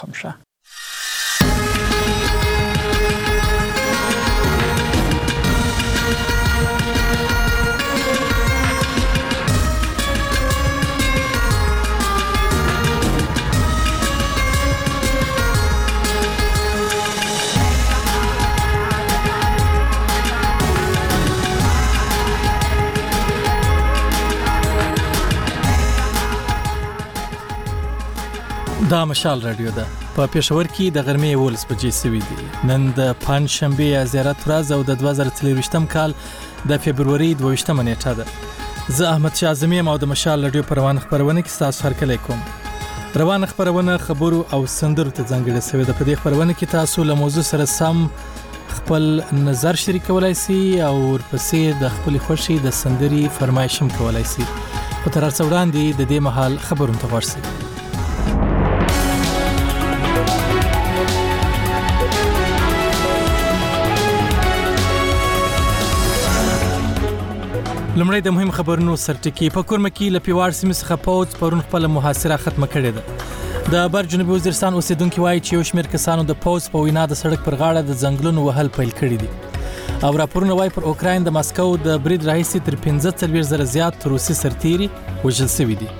همشه. دا مشال رادیو ده په پېښور کې د غرمې 12 بجې سوي دي. نن د پنځشنبه زیارت ورځ او د 2023م کال د فبروري 22مه نیټه ده. زه احمد شاه اعظمي او د مشال رادیو پروان خبرونه کې تاسو هرکلی کوم. روان خبرونه خبرو او سندرو ته ځانګړې شوې ده. په دې خبرونه کې تاسو له موضوع سره سم خپل نظر شریکولای شئ او ورپسې د خپل خوښي د سندري فرمایش هم کولای شئ. په تر څو وړاندې د دې مهال خبرونه ته ورسئ. لمړی د مهم خبرونو سرټکی. په کورمه کې له پیواړ سیمې څخه پوځ پرون خپل محاصره ختمه کړې ده. د بر جنوبي وزیرستان اوسیدونکو وایي چې یو شمېر کسانو د پوځ په وینا د سړک پر غاړه د ځنګلونو وهل پیل کړي دي او راپورونه وایي پر اوکراین د ماسکو د برید راهیسې تر 45,000 زیات روسي سرتیري وژل شوي دي.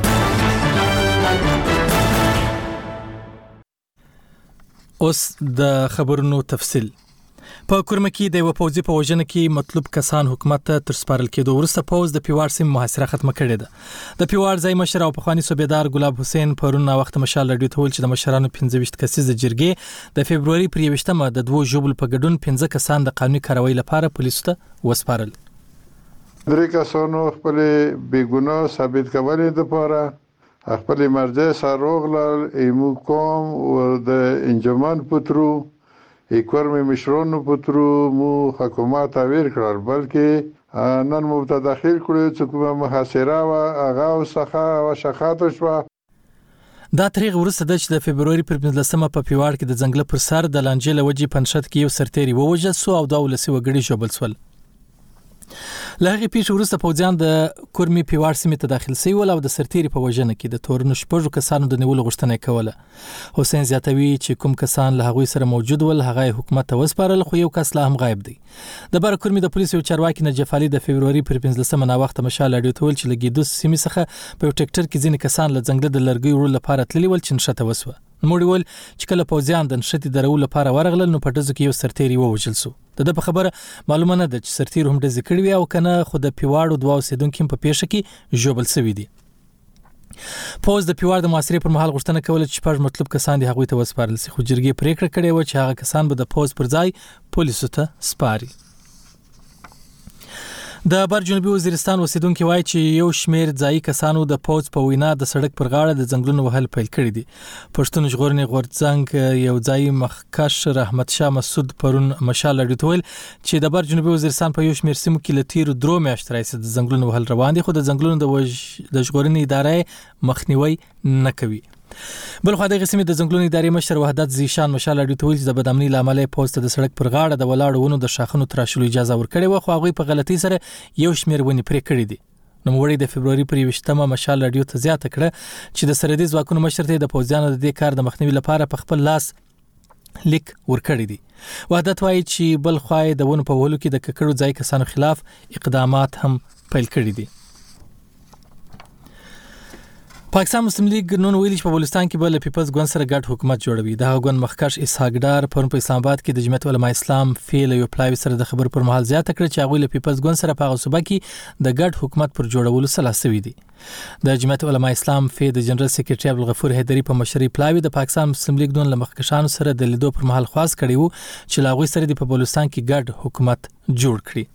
اوس د خبرونو تفصیل. په کورمه کې د یو پوځي په وژنه کې مطلوب کسان حکومت ته تر سپارل کېدو وروسته پوځ د پیواړ سیمې محاصره ختمه کړې ده. د پیواړ ځای مشر او پخوانی صوبیدار ګلاب حسین پرون وخت مشال رادیو ته ویل چې د مشرانو 15 کسیزه جرګې د فبروري پر 21مه د دوه ژوبل په ګډون 15 کسان د قانوني کاروایی لپاره پولیسو ته وسپارل. درې کسانو خپل بیګناه ثابت کولو لپاره خپل مرجع سروغلل ایمو کوم او د انجمن پترو ایکورمه مشرونو پترو مو حکومت اویر کړل بلکې نن مو ته داخل کړو چې کومه محاصره وا اغا او سخا او شخات شو. دا تاریخ ورسته د فبروري پر 15مه په پیواړ کې د ځنګل پر سر د لانجې لوجي پنشت کې یو سرتيري ووژل شو او 12 وګړي ژوبل شول. له هغې پیښې وروسته پوځیان د کورمې پیواړ سیمې ته داخل شوي ول او د سرتیري په وژنه کې د تورنو شپږو کسانو د نیولو غوښتنه کوله. حسین زیاتوي چې کوم کسان له هغوی سره موجود ول هغه حکومت ته وسپارل خو یو کس لا هم غایب دی. د بر کورمې د پولیسو چارواکي نجف علي د فبروري پر 15مه نا وخت مشال رادیو ته ویل چې لګیدو سیمې څخه په ټریکټر کې ځینې کسان له ځنګل د لرګي وړلو لپاره تللي ول چې نښته وسوه. نوموړي ویل چې کله پوځیان د نښتې درولو لپاره ورغلل نو په ډزو کې یو سرتیري ووژل شو. د په خبره معلومه نه ده چې سرتیرو هم ډزې کړې وي او کنه خو د پیواړو دوه اوسیدونکو په پیښه کې ژوبل شوي دي. پوځ د پیواړ د محاصرې پر مهال غوښتنه کوله چې شپږ مطلوب کسان دي هغوی ته وسپارل شي خو جرګې پریکړه کړې و چې هغه کسان به د پوځ پر ځای پولیسو ته سپاري. د بر جنوبي وزیرستان اوسیدونکو وایي چې یو شمېر ځایي کسانو د پوځ په وینا د سړک پر غاړه د ځنګلونو وهل پیل کړي دي. پښتون ژغورنې غورځنګ یو ځایي مخکش رحمت شاه مسعود پرون مشال رادیو ته ویل چې د بر جنوبي وزیرستان په یو شمېر سیمو کې له تیرو 3 میاشتو راهیسې د ځنګلونو وهل روان دي خو د ځنګلونو د ژغورنې ادارې مخنیوي نه کوي. بل خو د غسمې د ځنګلونو ادارې مشر وحدت زیشان مشال رادیو ته ویل چې د بدامنۍ لامل پوسټ د سړک پر غاړه د ولاړو ونو د شاخونو تراشلو اجازه ورکړې و خو هغه په غلطۍ سره یو شمېر ونې پرې کړې دي. نوموړي د فبروري پر 21مه مشال رادیو ته زیاته کړه چې د سرحدي ځواکونو مشر ته د پوځیانو د دې کار د مخنیوي لپاره په خپل لاس لیک ورکړی دی. وحدت وایي چې بل خوای د ونو په وهلو کې د ککړو ځای کسانو خلاف اقدامات هم پیل کړي دي. پاکستان مسلم لیگ نن ویلي چې په بلوچستان کې بل پیپلز ګوند سره ګډ حکومت جوړوي. د هغه ګوند مخکش اسحاق ډار پرون په اسلام آباد کې د جمعیت علماء اسلام فیل یو پلاوی سره د خبر پر مهال زیاته کړ چې هغه له پیپلز ګوند سره په هغه صوبه کې د ګډ حکومت پر جوړولو سلاح شوي دي. د جمعیت علماء اسلام فیل د جنرال سیکریټري عبدالغفور حیدری په مشرۍ پلاوی د پاکستان مسلم لیگ ګوند له مخکشانو سره د لیدو پر مهال خواست کړی وو چې لا غوي سره د په بلوچستان کې ګډ حکومت جوړ کړي.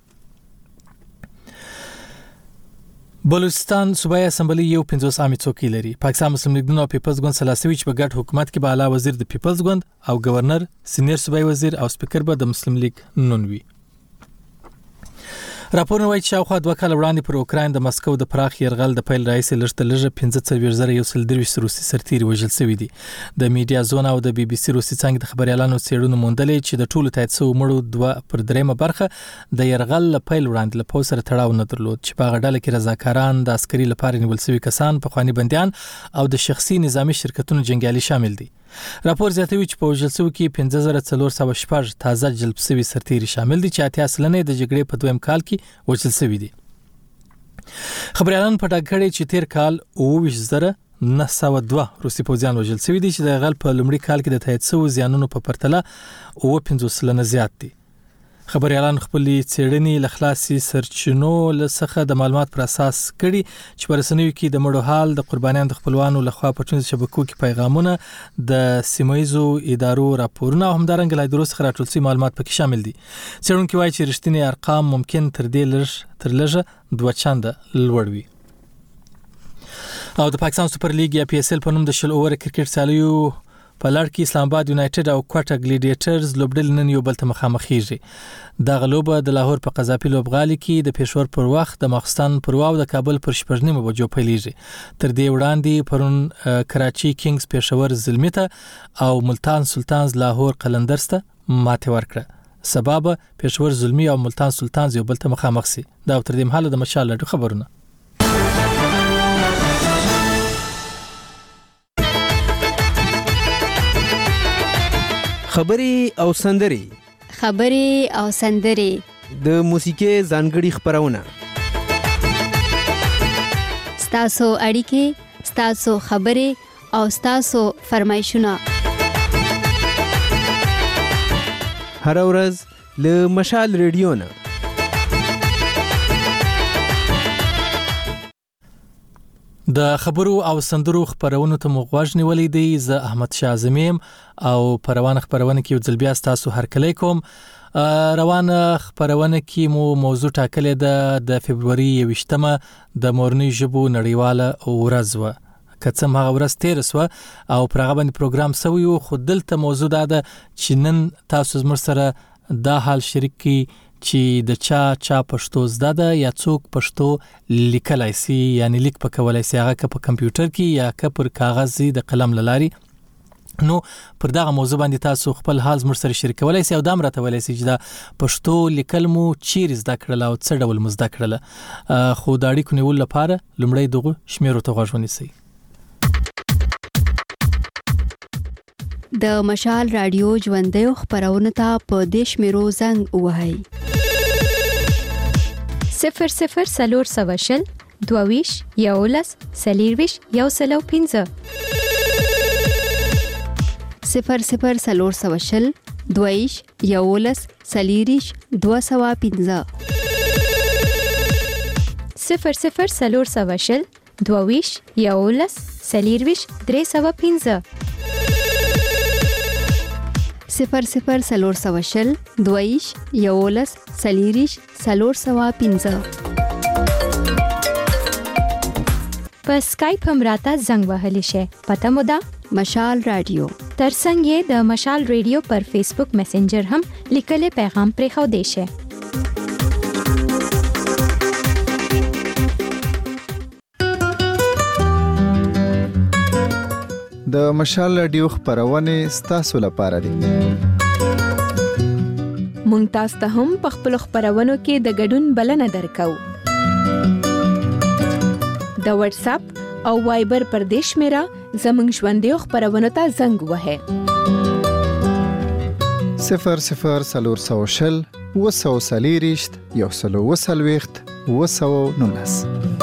بلوچستان صوبایي اسمبلی یو 50 عامې څوکۍ لري. پاکستان مسلم لیگ او پیپلز ګوند سلاسوي چې په ګډ حکومت کې به اعلی وزیر د پیپلز ګوند او گورنر سینیر صوبایي وزیر او سپیکر به د مسلم لیگ نون وي. راپورونه وایي چې شاوخوا 2 کال وړاندې پر اوکراین د مسکو د پراخ یرغل د پیل راهیسې لږ 15,123 روسي سرتیري وژل شوي دي. د میډیا زون او د بي بي سي روسي څنګه د خبريالانو څېړنو موندلې چې د ټولو تایید شوو مړو 2/3 برخه د یرغل له پیل وړاندې له پوځ سره تړاو نه درلود چې په هغه ډله کې رضاکاران د عسکري لپاره نیول شوي کسان پخواني بندیان او د شخصي نظامی شرکتونو جنګیالي شامل دي. راپور زیاتوي چې په وژل شوو کې 5416 تازه جلب شوي سرتیري شامل دي چې 80 سلنه د جګړې په دویم کال کې وژل شوي دي. خبريالان په ډاګه چې تیر کال 22902 روسي پوځیان وژل شوي دي چې د غل په لومړي کال کې د تایید شوو زیانونو په پرتله 50 زیات دي. خبريالان خپل څېړنې له خلاصي سرچینو لڅخه د معلومات پر اساس کړي چې په رسنیو کې د مړو حال د قربانیانو د خپلوانو لخوا په ټولنیزو شبکو کې پیغامونه د سیمایزو ادارو راپورونه او همدارنګه لا دروس خراټول سي معلومات پکې شامل دي. څېړونکو وايي چې رښتینی ارقام ممکن تر لږه 2 چنده لوړ وي. او د پاکستان سوپر لیګ یا پی اس ال په نوم د شل اوور کرکټ سیالیو په لړ کې اسلام آباد یونایټډ او کوټه ګلیډیټرز لوبډل نن یو بل ته مخامخېږي. د غلوبه د لاهور په قذافي لوبغالي کې د پېښور پر وخت د ماخستان پر واو د کابل پر 8:30 بجو پیلېږي. تر دې وړاندې پرون کراچي کینګز پېښور زلمی ته او ملتان سلطانز لاهور قلندرز ته ماته ورکړه. سبب پېښور زلمی او ملتان سلطانز یو بل ته مخامخ سي. دا تر دې مهاله د مشال لړ خبرونه. خبري او سندري د موسیقي ځانګړي خبرونه ستاسو اړیکې ستاسو خبري او ستاسو فرمایشونه هر ورځ له مشال ریډیو نه د خبرو او سندرو خبرونو ته مغواړ نیولې دی. زه احمد شاه زمیم او پروانه خبرونه کې ځل بیا تاسو هر کله کوم. روانه خبرونه کې مو موضوع ټاکلې ده د فبرवरी 28مه د مورنۍ ژبو نړیواله ورځ و. کڅم هغه ورځ تیر سو او پرغه باندې پروګرام سوی او خود دلته موضوع ده چې نن تاسو زموږ سره د حال شریک کی چې د چا پښتو زده ده یا څوک پښتو لیکلای سي یعنی لیک پکولای سي هغه په کمپیوټر کې یا که پر کاغذ د قلم لاري. نو پر دغه موضوع باندې تاسو خپل حال زموږ سره شریکولای سي او دا مرته ولای سي چې دا پښتو لیکل مو چیرې زده کړل او څه ډول مزده کړل. خو دا اړیکو نیول لپاره لومړی دغه شمیرو ته غوښونی سي. د مشال رادیو ژوندۍ خبرونه ته په دیش میرو زنګ وهاي 00 سلور سواشل دوویش یولس سلیرویش یوسلو 15 00 سلور سواشل دوویش یولس سلیریش 215 00 سلور سواشل دوویش یولس سلیرویش 315 00 سلور سواشل دویش یولس سلیریش سلور سوا 15 په سکایپ هم راته زنګ وهلی شي. پته مو ده مشال رادیو ترڅنګ یې د مشال ریډیو پر فیسبوک میسنجر هم لیکلي پیغام پرې خو دی شي. د مشال رادیو خبرونه ستاسو لپاره دي. مونږ تاسو ته هم په خپل خبرونو کې د ګډون بلنه درکو. د واتس اپ او وایبر پر دیش میرا زمنګ ژوندۍ خبرونه ته زنګ وهه 00 سلور سواشل وسو سلیریشت یوسلو وسلويخت وسو نونس.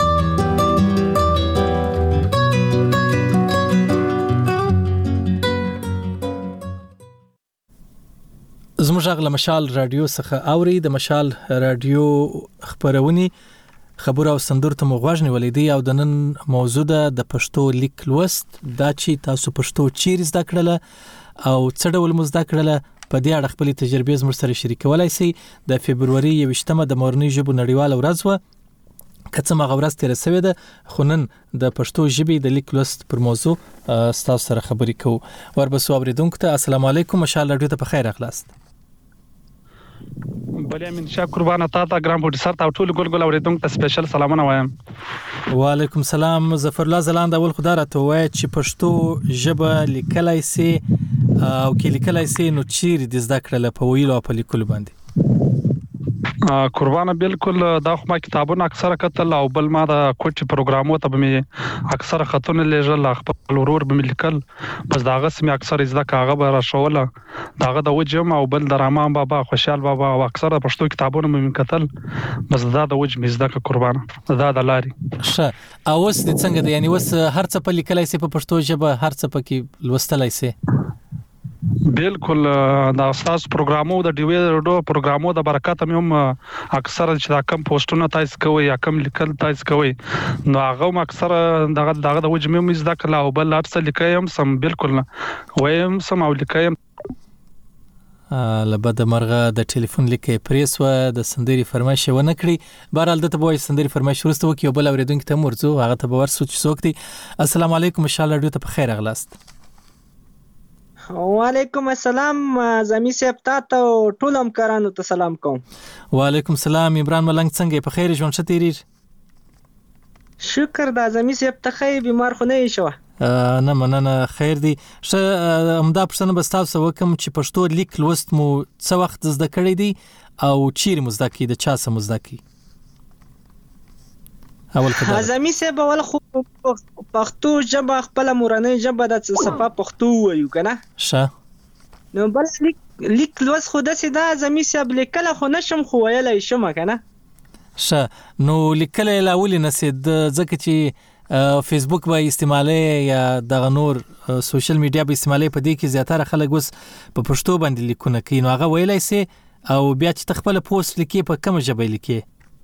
زموږ غل مشال رادیو څخه اوري د مشال رادیو خبرونی خبر او سندر ته مغواړ نیولې دی او د نن موضوع د پښتو لیک لوست دا چې تاسو پښتو چیرې زده کړل او څه ډول مزده کړل په دې اړه خپل تجربې زموږ سره شریکولای شئ. د فبرवरी 28مه د مورنۍ ژبو نړیواله ورځ و کڅم هغه ورځ تیر سوی ده خو نن د پښتو ژبې د لیک لوست پر موضوع تاسو سره خبرې کوو. وربسو اوریدونکو ته السلام علیکم. مشال رادیو ته په خیر اخلاست. بلې امین شاه قربانه تاسو ګرام پروډوسر ته ټول ګل اوریدونکو ته سپیشل سلامونه وایم. وعلیکم السلام. ظفر الله زلاند اول خدای راته وای چې پښتو ژبه لیکلای سي او کې لیکلای سي نو چیرې د زده کړل په ویلو او په لیکلو باندې. قربانه بالکل دا خو ما کتابونه اکثره کتل او بل ما د کوچ پروګرامو ته به اکثره خطونه لېږل خپل ورور به لیکل بس داغه سم اکثره زده کاغه به را شوله داغه د وجم او بل د رحمان بابا خوشحال بابا او اکثره پښتو کتابونه مې کتل بس دا د وجم زده کا قربانه دا د لاري ښه او اوس د څنګه دی یعنی اوس هر څه په لیکلای سي په پښتو ژبه هر څه پکې لوستلای سي بالکل دا استاد پروګرامو د ډیوی رډو پروګرامو د برکت هم اکثره چې دا کم پوسټونه تاسو کوي یا کم لیکل تاسو کوي نو هغه اکثره دغه د وجمه مې زده کړل او بل ارسل لیکایم سم بالکل وایم سم او لیکایم لبد مرغه د ټلیفون لیکي پریس و د سندري فرمایش و نه کړی بهرال دته به سندري فرمایش ورسته وکي بل اوریدونکو ته مرزو هغه ته به ورسو چې څوک دی السلام علیکم ان شاء الله ډیو ته په خیر اغلاست وعلیکم السلام زمي صاحب تاسو ټول همکارانو ته سلام کوم وعلیکم السلام عمران ملنګ څنګه په خیر ژوند شتیری شکر دا زمي صاحب ته خیر بیمار خو نه شو نه مننه خیر دی همدا پښتنه بس تاسو وکم چې پښتو لیک لوست مو څه وخت زده کړی دی او چیرې مو زده کی د چا سم زده کی اول کده زمي صاحب اول خو پښتو ژبه خپل مورنۍ ژبه د صفه پښتو وایو کنه ښه نو بل لیک لوست خو د سیده زمي صاحب لیکل خو نشم خو ویلای شم کنه ښه نو لیکل لاول نه سید ځکه چې فیسبوک به استعمالي یا د نور سوشل میډیا به استعمالي په دې کې زیاتره خلک اوس په پښتو باندې لیکونه کوي نو هغه ویلای سي او بیا چې خپل پوسټ لیکي په کوم ژبه لیکي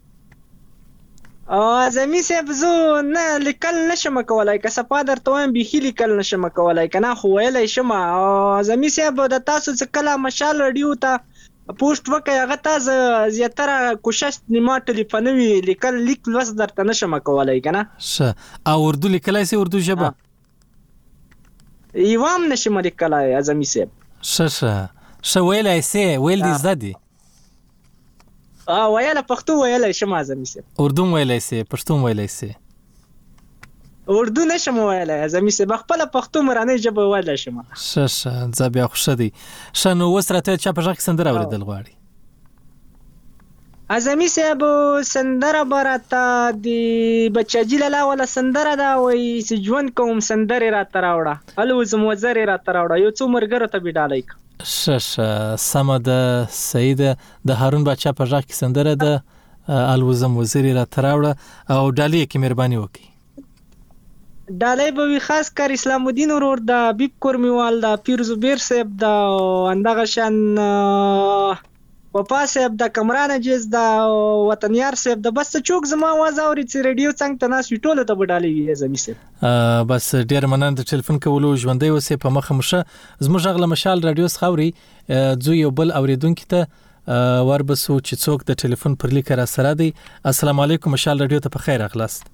زمي صاحب زه نه لیکل نشم کولای که صفه درته وایم به لیکل نشم کولای کنه خو ویلای شم زمي صاحب د تاسو څخه کله مشال رادیو ته پوسټ وکي هغه تاسو زیاتره کوشش نیمه ټلیفونوي لیکل لیک لوست درته نشم کولای کنه ښه او اردو لیکلای سي اردو ژبه یوام نشم لیکلای زمي صاحب ښه ویلای سي ویل دي زده دي ویاله پښتو ویلای شم زمي صاحب اردو ویلای سي پښتو ویلای سي اردو نشم ویلای زمي صاحب خپل پښتو مورنۍ ژبه ویلای شم ښه ځا بیا خوشی دی ښه نو وسرته چا په ځکه سندره اوریدل غواړي زمي صاحب سندره براته دی بچاجی لاله ولا سندره دا وای سجون کوم سندره را تراوړه الو زم وزر را تراوړه یو څو مرګره ته بډالای ښه سمه د سید د هارون بچا په ځکه کې سندره د الوزم وزیر را تراوړه او ډالۍ کې مهرباني وکي ډالۍ به خاص کر اسلام الدین ورور د بیب کورمیوال د پیر زبیر صاحب د اندغه شان وپا صاحب د کمران جز د وطنیار صاحب د بس چوک زما आवाज اوري چې ریډیو څنګه تناس ټوله ته ډالۍ زمي صاحب بس ډیر مننه د ټلیفون کولو ژوندۍ وسه په مخه مشه زموږ غله مشال رادیو خوري زو یو بل اوریدونکو ته وربسو چې څوک د ټلیفون پر لیک را سره دی السلام علیکم مشال رادیو ته په خیر اخلاص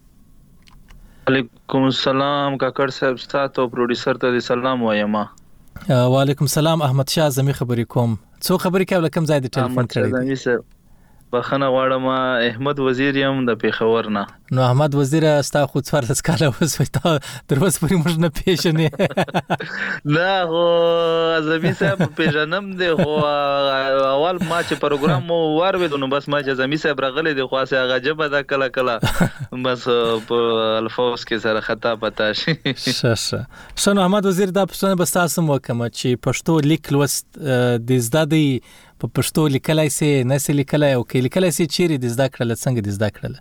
وعلیکم السلام کاکړ صاحب تاسو پروډوسر ته سلام وایم وعلیکم السلام احمد شاه زمي خبرې کوم څو خبرې کوي لکه زائد ټلیفون کړی بخنه غواړم احمد وزیر یم د پیښور نه نو احمد وزیر استا خو څوار تسکاله وسوي تا تر اوسه پرې موږ نه پیژنې نه هو زمي صاحب پیژنم دی هو اول ما چې پروګرام مو واروي نو بس ما چې زمي صاحب راغلی دی خو اسه غجبه دا کله کله بس په الفاظ کې سره خطا پتا شي شنو احمد وزیر دا پښتنه بس تاسو مو کوم چې پښتو لیک لوست د زده په پښتو لیکلای سي نه سي لیکلای او کې لیکلای سي چیرې د زده کړل څنګه د زده کړل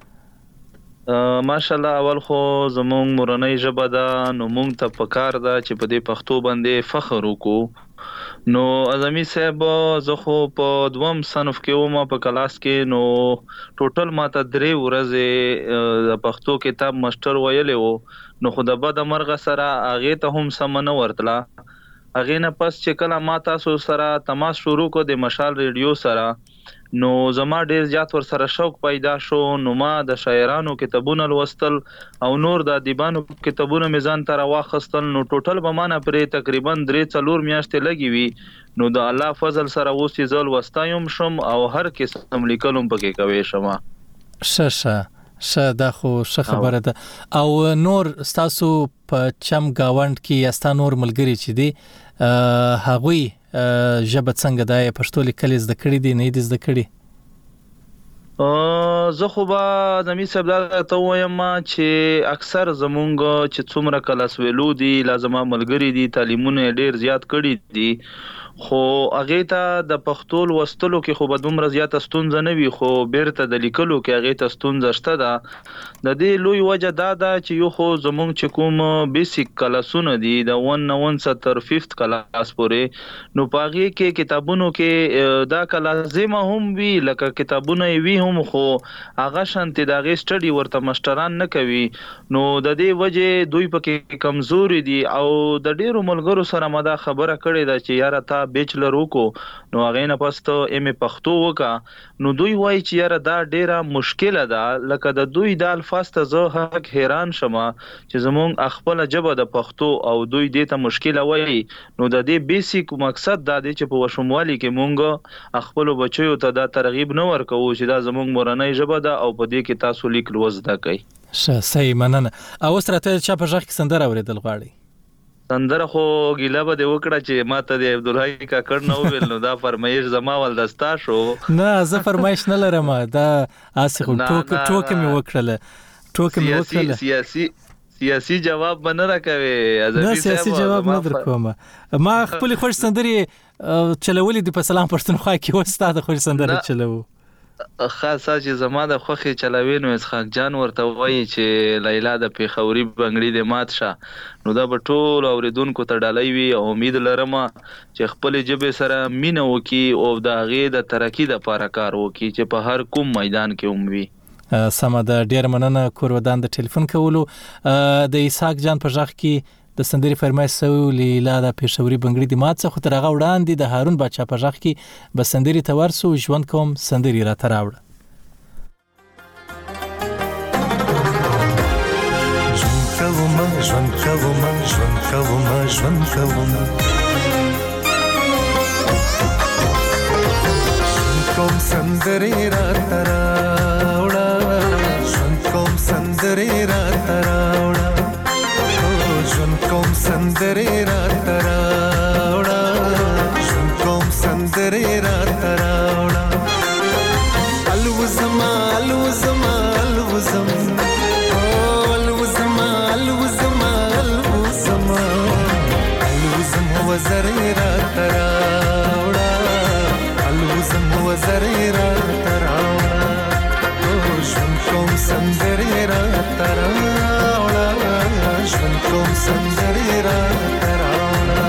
ماشاءالله اول خو زموږ مورنۍ ژبه ده نو موږ ته پکار ده چې په دې پښتو باندې فخر وکړو نو اعظمي صاحب زه خو په دوم صنف کې وم په کلاس کې نو ټوټل ماته 3 ورځې د پښتو کتاب ماستر ویلې وو نو خو د بد مرغه سره هغه ته هم سمنه ورتله هغه نه پس چې کله ما تاسو سره تماس شروع کو د مشال ریډیو سره نو زما ډیر زیات ور سره شوق پیدا شو نو ما د شاعرانو کتابونه لوستل او نور د ادیبانو کتابونه میزان تر واخستل نو ټوټل به مانه پرې تقریبا 3-4 میاشتې لګي وي نو د الله فضل سره اوس چې زل وستایم شم او هر قسم لیکلم پکې کوي شمه دا خو ښه خبره ده او نور تاسو په چم گاوند کې یاستا نور ملګری چې دي هغوی ژبه څنګه ده پښتو لیکل زده کړی دي نه دي زده کړی زه خو به زمي صاحب دا ته وایم چې اکثر زمونږ چې څومره کلاس ویلو دي لازمه ملګری دي تعلیمونه ډیر زیات کړي دي خو هغه ته د پښتو لوستلو کې خو به دومره زیات ستونزه نه وي خو بیرته د لیکلو کې هغه ته ستونزه شته ده د دې لوی وجه دا ده چې یو خو زمونږ چې کوم بیسیک کلاسونه دي د 1 تر 5th کلاس پورې نو پاغي کې کتابونو کې دا لازمه هم وی لکه کتابونه وی هم خو هغه شانتي دغه سټډي ورته ماشټران نه کوي نو د دې وجه دوی پکې کمزوري دي او د ډیرو ملګرو سره ما دا خبره کړې ده چې یاره تا بیچلر وکړو نو هغه نه پس ته ایم پښتو وکا نو دوی وایي چې یاره دا ډیره مشکله ده لکه د دوی د الفاظ ته زه حق حیران شمه چې زمونږ خپل ژبه د پښتو او دوی دې ته مشکله وایي نو د دې بیسیک مقصد دا دی چې په وشموالي کې مونږ خپل بچیو ته دا ترغیب نه ورکو چې دا زمونږ مورنۍ ژبه ده او په دې کې تاسو لیک لوست دا کوي صحیح مننه او سره چا په ځخ کې سندره اوریدل غواړي سندره خو ګیله به د وکړه چې ماته د عبدالحی کاکړ نو ویل نو دا فرمایش زما ول دستا شو نه زه فرمایش نه لرم دا اسخه ټوکه می وکړه سیاسي جواب بنه راکوي نه سیاسي جواب نه درکوم ما خپل خوش سندري چلولې د په سلام پښتونخوا کې وستا د خوش سندره چلو خاصه چې زما د خوخي چلاوي نو اسحاق جان ورته وایي چې لیلا د پیښوري بنگړي د مات شه نو دا به ټول اوریدونکو ته ډالۍ وي او امید لرم چې خپل جبه سره مینه وکي او د هغه د ترقی د لپاره کار وکي چې په هر کوم میدان کې وموي سم د ډیر مننه کورودان د ټلیفون کولو د اسحاق جان په ځخ کې د سندري فرمایش سو لیلا د پیښوري بنگړي د مات څخه تر هغه وړاندې د هارون بچا په ځخ کې به سندري تورسو ژوند کوم سندري را تراوړ ژوند کوم سندري را تراوړ ژوند کوم سندري را تراوړ ژوند کوم سندري را تراوړ ژوند کوم سندري را تراوړ الوزما الوزما الوزم الوزما الوزما الوزما الوزم وزري را تراوړ الوزم وزري را تراوړ ژوند کوم سندري را تراوړ ژوند کوم سندري را تراوړ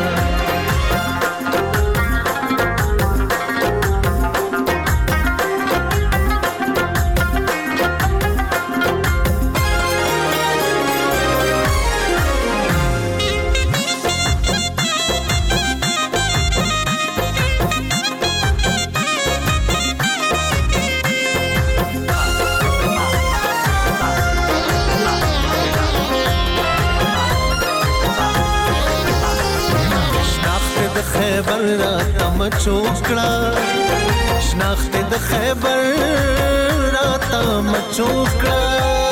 خیبر را تم چوکړه شناخت د خیبر را تم چوکړه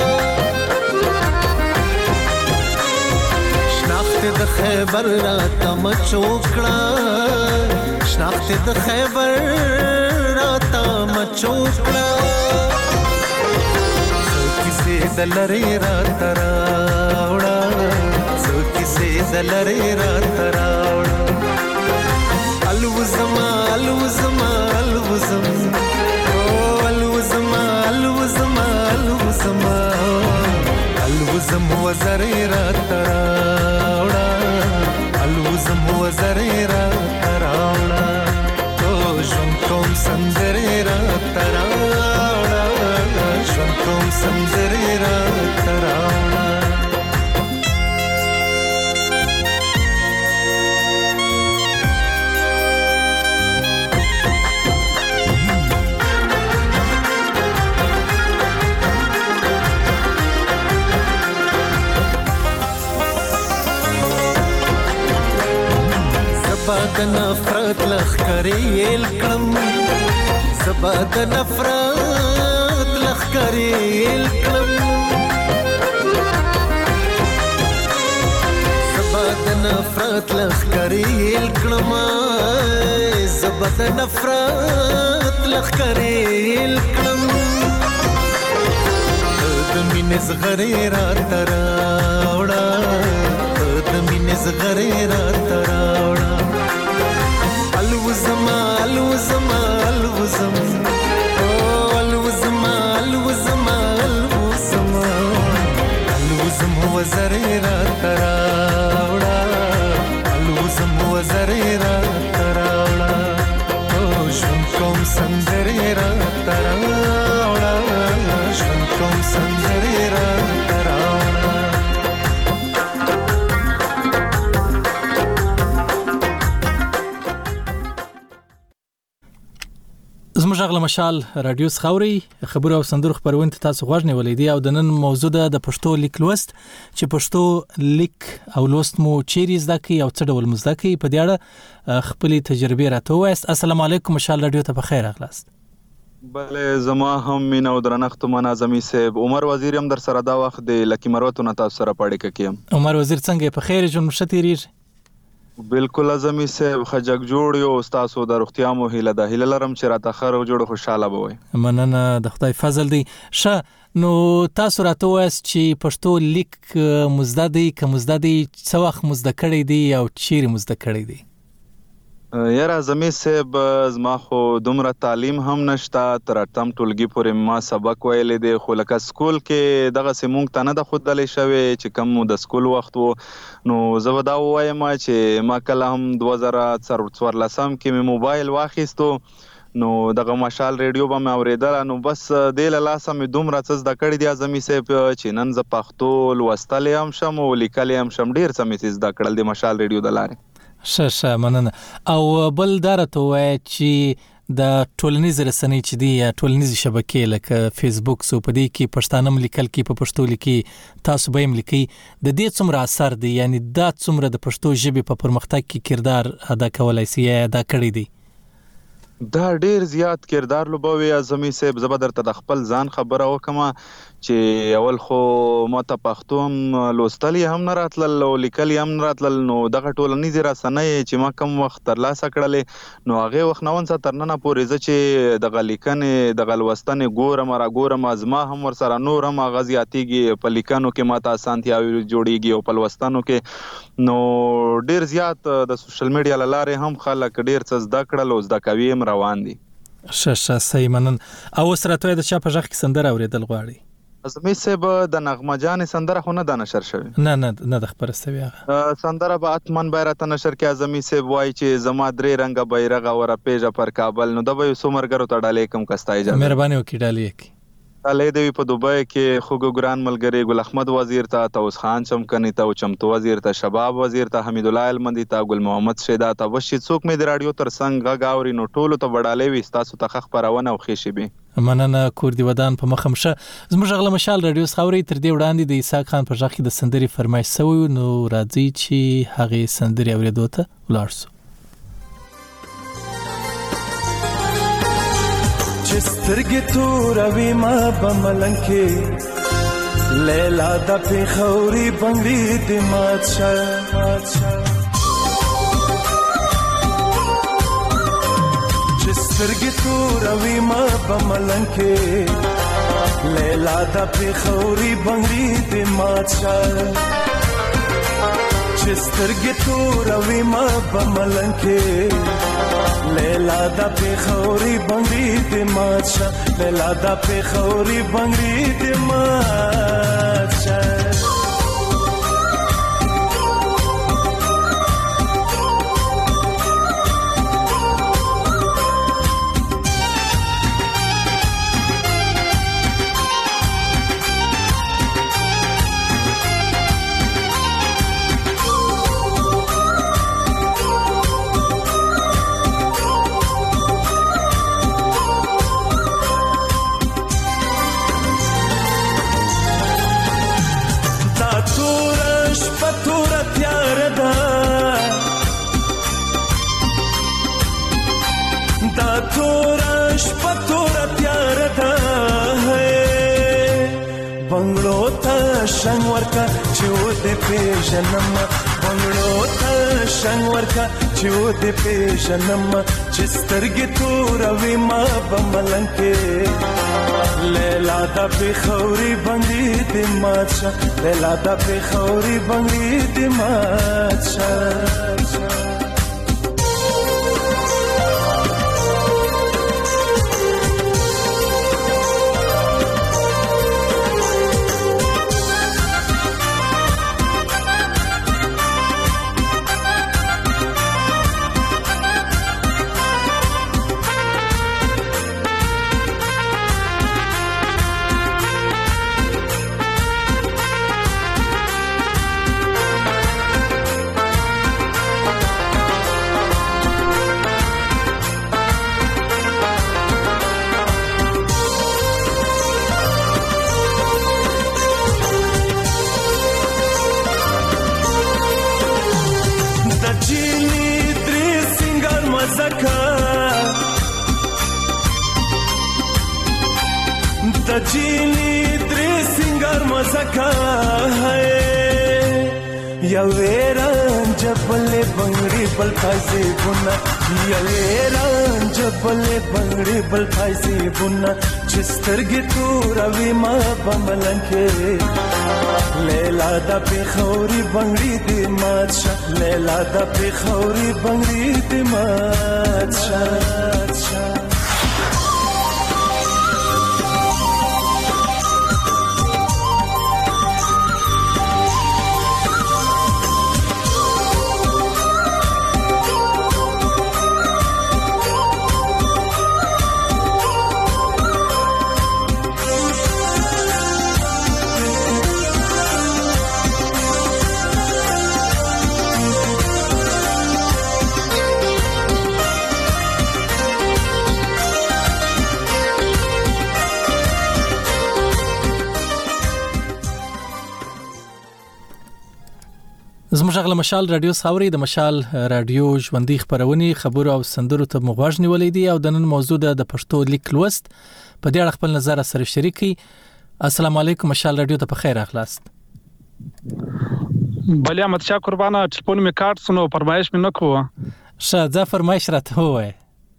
شناخت د خیبر را تم چوکړه شناخت د خیبر را تم چوکړه کیسه د لری را تراوړه کیسه د لری را تراوړه الوزما الوزما الوزم الوزما الوزما الوزما الوزم وزري را تراوړ الوزم وزري را تراوړ ژوند کوم سندري را تراوړ ژوند کوم سندري را تراوړ زباد نفرت لخکری الکلم زباد نفرت لخکری الکلم زباد نفرت لخکری الکلم زباد نفرت لخکری الکلم مینې زغرې راته راوړه د مینې زغرې راته راوړه الوزما الوزما الوزم الوزما الوزما الوزما الوزم وزرې راته راوړه الوزم وزرې راته راوړه ژوند کوم سندرې راته راوړه ژوند کوم سندرې راته راوړه زموږ غل مشال رادیو خاوري خبر او سندرو خبرونه تاسو غوښنه ولیدي او د نن موضوع ده د پښتو لیک لوست چې پښتو لیک او لوست مو چیرې زده کی او څه ډول مزده کی په دې اړه خپل تجربه راته وایست. السلام علیکم مشال رادیو ته بخیر اغلاست. بله زما هم مینا او درنښت منظمي صاحب عمر وزیر هم در سره دا وخت د لکی مروتونه تاسو سره پاړې کېم. عمر وزیر څنګه په خیر جون شتیریږي؟ بالکل اعظمي صاحب خجک جوړ یو تاسو د روغتیا مو هیله ده هیله لرم چې راته خیر او جوړ خوشاله بوي. مننه د خدای فضل دی. نو تاسو راته وایست چې پښتو لیک مزده دی که مزده دی څه وخت مزده کړی دی او چیرې مزده کړی دی؟ یاره اعظمي صاحب زما خو دومره تعلیم هم نشته تر اتم ټولګي پورې ما سبق ویلی دی خو لکه سکول کې دغسې مونږ ته نه ده ښودلی شوی چې کوم مو د سکول وخت و نو زه به دا ووایم چې ما کله هم 2014 کې مې موبایل واخیستو نو دغه مشال ریډیو به مې اورېدله نو بس دې له لاسه مې دومره څه زده کړي دي اعظمي صاحب چې نن زه پښتو لوستلی هم شم او لیکلی هم شم ډېر څه مې زده کړل د مشال ریډیو د لارې. ښه مننه. او بل دا راته ووایه چې د ټولنیزې رسنۍ چې دي یا ټولنیزې شبکې لکه فیسبوک سو په دې کې پښتانه هم لیکل کې په پښتو لیکي تاسو به هم لیکي د دې څومره اثر دی یعنی دا څومره د پښتو ژبې په پرمختګ کې کردار ادا کولی سي یا ادا کړی دی؟ دا ډیر زیات کردار لوبوي اعظمي صاحب. زه به درته د خپل ځان خبره وکم چې اول خو ما ته پښتو هم لوستلی هم نه راتلل او لیکلی هم نه راتلل نو دغه ټولنیزې رسنۍ چې ما کم وخت ترلاسه کړلې نو هغې وخت نه ونڅه تر ننه پورې زه چې دغه لیکنې دغه لوستنې ګورم راګورم زما هم ورسره نور هم هغه زیاتېږي په لیکنو کې ما ته اسانتیاوې جوړېږي او په لوستنو کې نو ډیر زیات د سوشل میډیا له لارې هم خلک ډیر څه زده کړل او زده کوي هم روان دي. ښه صحیح منن. او اوس راته د چا په غږ کې سندره اورېدل غواړي؟ اعظمي صاحب د نغمه جانې سندره خو نه ده نشر شوې؟ نه د خبره سوي هغه سندره به حتما باید راته نشر کې اعظمي صاحب وایي چې زما درې رنګه بیرغه ورپېژه پر کابل نو ده به یو څو ملګرو ته ډالۍ کوم که ستا اجازه مهرباني وکړي ډالۍ یې ډالۍ دوی په دوبۍ کې خوږو ګران ملګري ګل احمد وزیر ته طاووس خان چمکني ته او چمتو وزیر ته شباب وزیر ته حمید الله المندي ته ګل محمد شیدا ته وشي څوک مې د راډیو تر څنګ غږ اوري نو ټولو ته به ډالۍ وي ستاسو ته ښه خپرونه او ښې شیبې. مننه کور دی ودان په مخه مشه. زموږ غله مشال رادیو خاوري تر دې وړاندې د اسحاق خان په ځخ کې د سندري فرمایش سوی نو راځي چې هغه سندري اورېدو ته ولاړ شو. چسترګې توروي ما په ملنګ کې لیلا د پېښوري بنګړي د مات شه چسترګې توروي ما په ملنګ کې لیلا د پېښوري بنګړي د مات شه چسترګې توروي ما په ملنګ کې لیلا دا پېښوري بنګړي د مات شه لیلا دا پېښوري بنګړي د مات شه شنگ ورکا چو دے پیشنم بنگلو تا شنګ ورکا چې و دې پېژنم چې سترګې توروي ما په ملنګ کې لیلا د پېښوري بنګړي دې مات شه لیلا د پېښوري بنګړي دې مات شه جیلی درې سنگار مزکا ہے یا ویران جبل بنگړي بل پایسي بونا یا ویران جبل بنگړي بل پایسي بونا چسترګي توروي ما بملنکه لیلا د پېښوري بنگړي دې مات شه لیلا د پېښوري بنگړي دې مات شه زموږ غل مشال رادیو ساوري د مشال رادیو ژوندۍ خبرونه خبرو او سندرو ته مغواژ نیولې دي او د نن موضوع د پښتو لیک لوست په دې اړه خپل نظر سره شریکي. السلام علیکم مشال رادیو ته په خیر اخلاص. بله احمد شاه قربانه ټلیفون می کارت سنو فرمایش می نکوه شاده فرمایش راته وای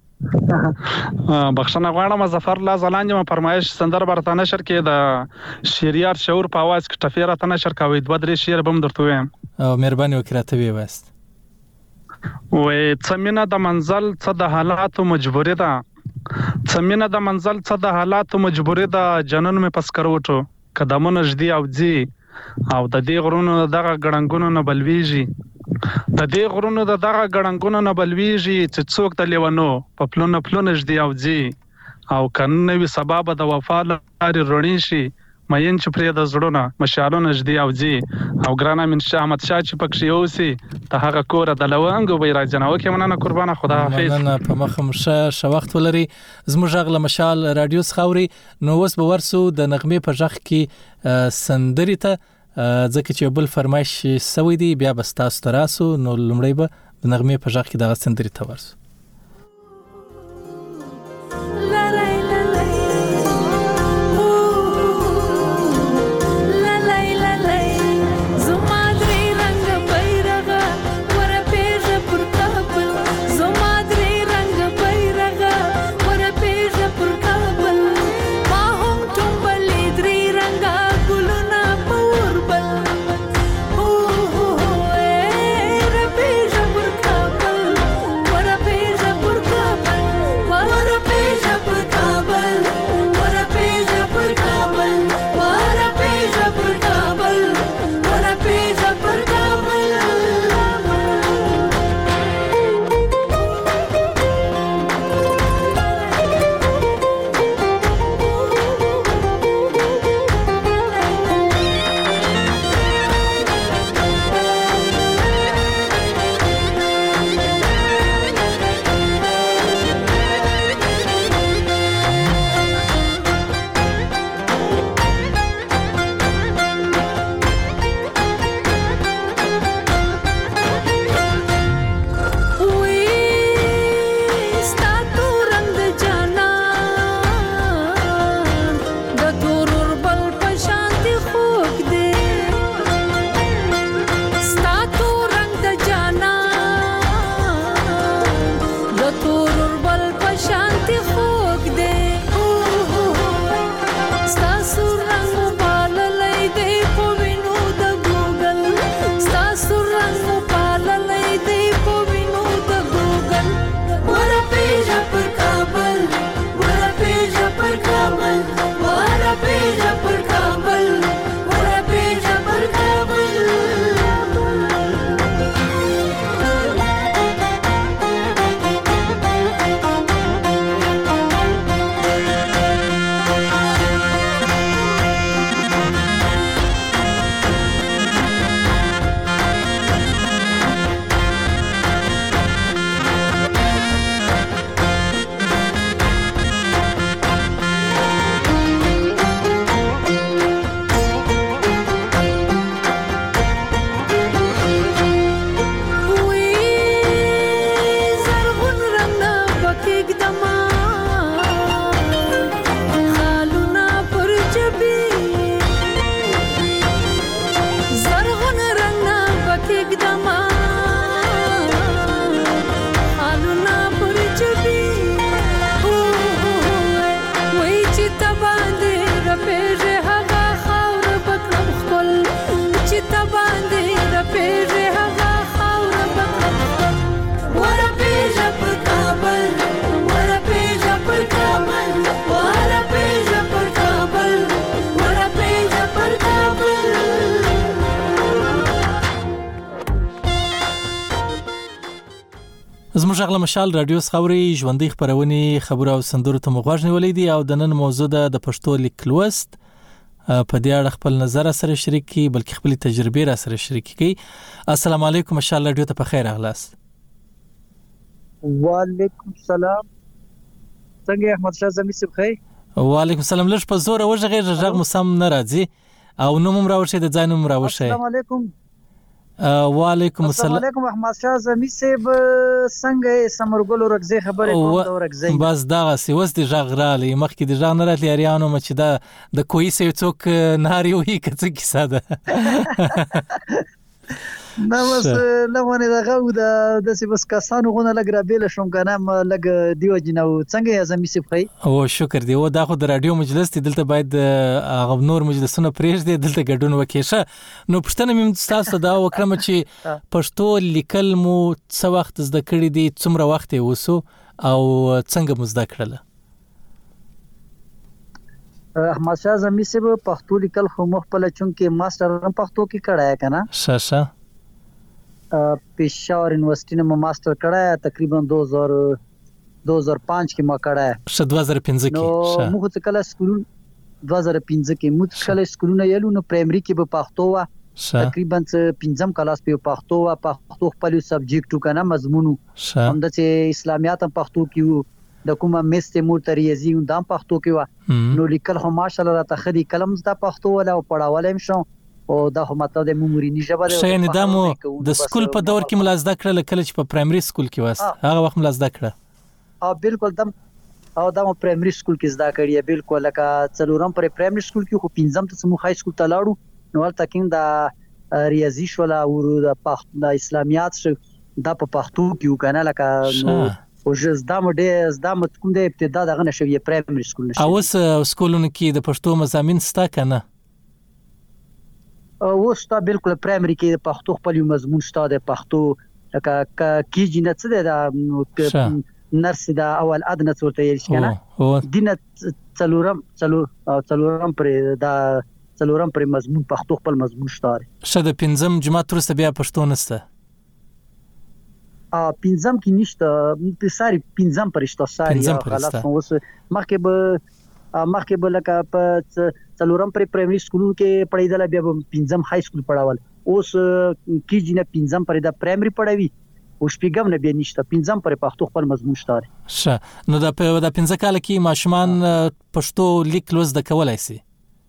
بخښنه غواړم ظفر الله زلاند ما فرمایش سندر برته نشر کې د شریار شعور په आवाज کې ټفیره ته نشر کوي دوه درې شعر بم درته وایم او مهرباني وکړه ته وی واست وې څمنه د منزل څه د حالاتو مجبورې ده څمنه د منزل څه د حالاتو مجبورې ده جنون مې پس کروټو قدمونه جدي او ځي او د دې غرونو دغه ګړنګونو نه بلويږي د دې غرونو دغه ګړنګونو نه بلويږي چې څوک د لیوانو په پلونه جدي او ځي او کنه وي سبب د وفا لري رڼی شي مین چې پرې د زړونو مشالونه جدي او ځي او ګرانه من شاه احمد شاه چې پکې اوسي ته هغه کور د لوانګو به راځنه او کې مننه قربانه خدا حافظ. مننه په مخم شه وخت ولري زموږ غل مشال رادیو خاوري نو وس به ورسو د نغمه په ځخ کې سندري ته ځکه چې بل فرمایش سوي دی بیا بس تاسو تراسو نو لمړی به د نغمه په ځخ کې د سندري ته ورسو. What a زموږ غلا مشال رادیو خبري ژوندۍ خبرونه خبره او سندرو ته مغوښ نیولې دي او د نن موضوع د پښتو لیکلوست په دې اړه خپل نظر سره شریک کی بلکې خپل تجربه را سره شریک کی. السلام علیکم مشال رادیو ته په خیر اغلاست. وعلیکم السلام. څنګه احمد شاه زمي صاحب خیر؟ وعلیکم السلام. لږ په زور وژغه ژغ مسم نه راځي او نوم راوشه د ځای نوم راوشه. السلام علیکم. وعلیکم السلام. السلام علیکم احمد شاه زمي صاحب څنګه سمرګل ورغزي خبره کوم ورغزي بس دا سیوس دي ژغرالي مخکې دي ژغ نه راتلی اریانو مچ دا د کوی سې څوک ناری وی کڅ کی ساده نو بس لمونه دغه د بس کسانو غونه لګرا بیل شوم کنه لګ دیو جنو څنګه زمي صاحب خی او شکر دی او دا خو د رادیو مجلس دی دلته باید هغه نور مجلسونه پریږ دی دلته ګډون وکیشه نو پښتنه مم تاسو دا وکړم چې پښتو لیکل مو څو وخت زده کړی دی څومره وخت وسو او څنګه مو زده کړل احمد شاه زمي صاحب پښتو لیکل خو مخبل چونکه ماستر پښتو کې کړه کنه شاشه پېښور یونیورسيټي نه ماستر کړه تقریبا 2005 کې ما کړه 2015 کې موږ څه کله سکول 2015 کې موږ کله سکولونه یلو نو پرایمري کې په پښتو وا تقریبا 15م کلاس په پښتو وا پښتو خپل سبجیکټ کنه مضمون هم د اسلامیات په پښتو کې د کومه مست مور تریزي هم د پښتو کې وا نو لیکل هم ماشاءالله را تخدي کلم د پښتو ولا او پړاولم شو او دا هم ماته د ممورینی ژبه ده شي نه دمو د سکول په دور کې ملازده کړل کله چې په پرایمري سکول کې واست هغه وخت ملازده کړه او بالکل دم او دا پرایمري سکول کې زده کړی بالکل لکه څلورم پر پرایمري سکول کې خو پنځم ته سمو هاي سکول ته لاړو نو ولته کې دا ریاضي شولا او د اسلامیات شو دا په پښتو کې کنه لکه نو او زدم کوم د ابتدا دغه نشوي پرایمري سکول نشي او سکولونو کې د پښتو مضامین ستا کنه وستا بالکل پرایمري کې پښتو خپل مضمون شته د پښتو لکه کیږي نه څه ده نرس دا اول ادنه څورته یې کنه دینه څلورم پر مضمون پښتو خپل مضمون شته شته پنځم جماعت ترسته بیا پښتو نشته پنځم کې نشته په ساري پنځم پرشته ساري غلط اوس مخکې بلکه په څلورم پر پرایمري سکول کې پړېدل بیا پنځم هاي سکول پړاول اوس کېږي نه پنځم پر د پرایمري پړوي او شپږم نه بیا نشته پنځم پر پښتو خپل مضمون شته شه نو د پنځه کال کې ماشومان پښتو لیک لوست د کولای شي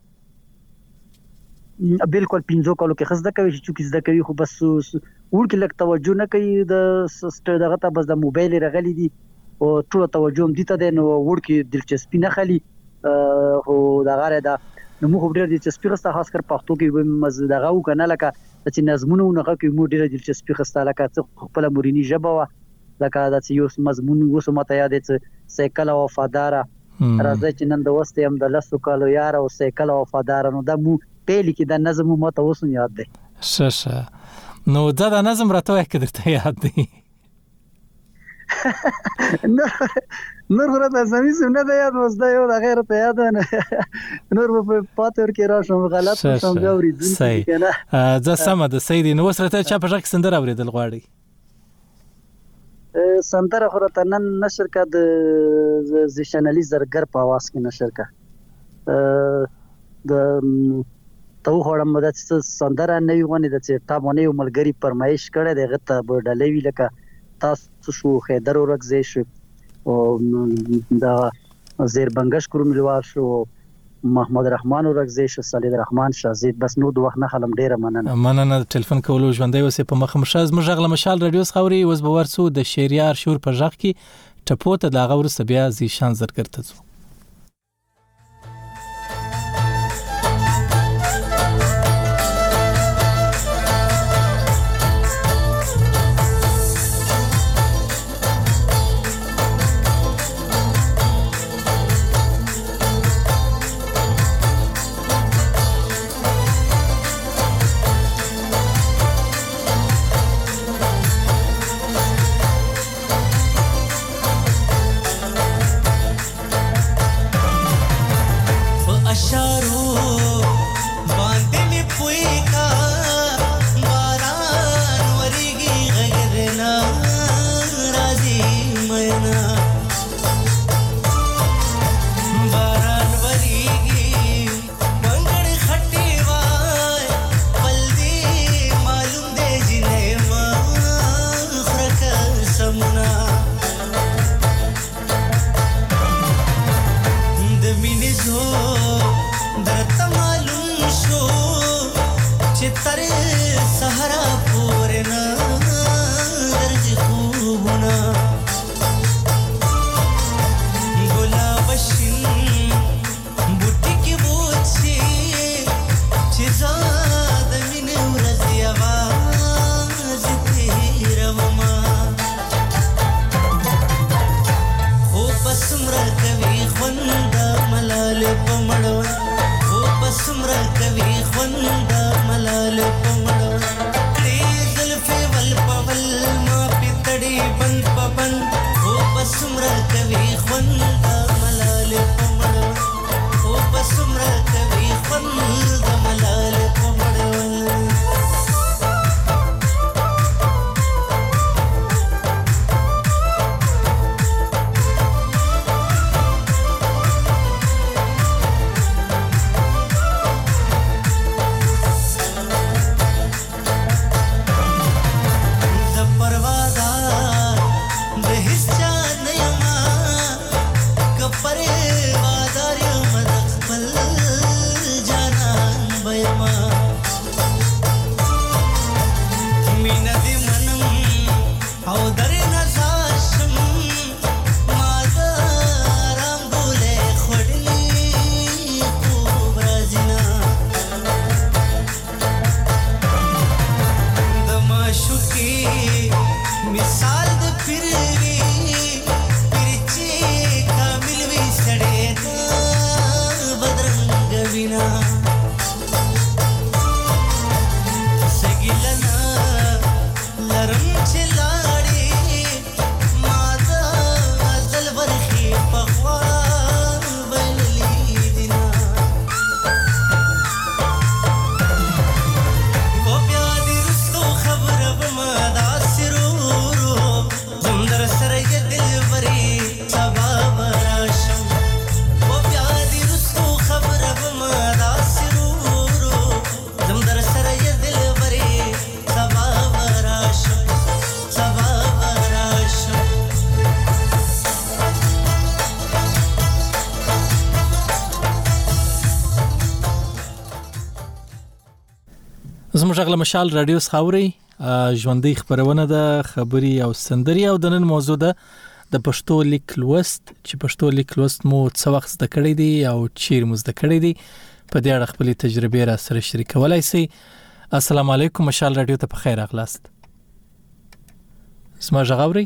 بالکل پنځو کالو کې خزده کوي چې زده کوي خو بس ورکه لک توجه نه کوي د دغه ته بس د موبایل رغلي دي او ټول توجه هم دي ته نو ورکه دلچسپي نه خالي هو دا غره دا نو موږ ډېر دلچسپي غوښته خاص کر پښتو کې مزدغه او کنه لکه چې نظمونه نه کوي موږ ډېر دلچسپي غوښته لکه خپل مورینی ژبه وا لکه دا چې یو مضمون وسو مته یاد چې سیکل وفادار راځي چې نن د وسته هم د لاسو کالو یار او سیکل وفادار نو دا مو پېل کې د نظم مته وسو یاد دی شه نو دا د نظم راته کېدته یاد دی نور غره زمي سونه د یاد وسدا یو د غیر ته یاد نه نور په پاتور کې راشم غلط شم بیا ورې کنه ځا سم د سیدی نو سره چا په ځک سندر اوریدل غواړي سندر خو ته نن نشر کا د زشنالی زرګر په आवाज کې نشر کا د تو هړم د سندر نه یو غنی د ټاپونه یو ملګری پرمایش کړي دغه ته بډلې وی لکه تاسو شو خیدر ورغزي شو او دا زیر بنگش کورو ملوار شو محمد رحمان ورغزي شو صالح رحمان شازید بس نو دوه نه خلم ډیره مننه ټلیفون کولو ژوندۍ وسه په مخ مشاز مجغله مشال رادیو خوري وس بورسو د شهریار شور په ژغ کې ټپوته د غور سبیا زیشان زرګرته زو زموږ غل مشال رادیو خاوري ژوندۍ خبرونه ده خبري او سندري او د نن موضوع ده د پښتو لیک لوست چې پښتو لیک لوست مو څو وخت زده کړی دی او چیر مو زده کړی دی په دې اړه خپل تجربه را سره شریکولای شئ. السلام علیکم مشال رادیو ته په خیر اغلاست. زما غاوري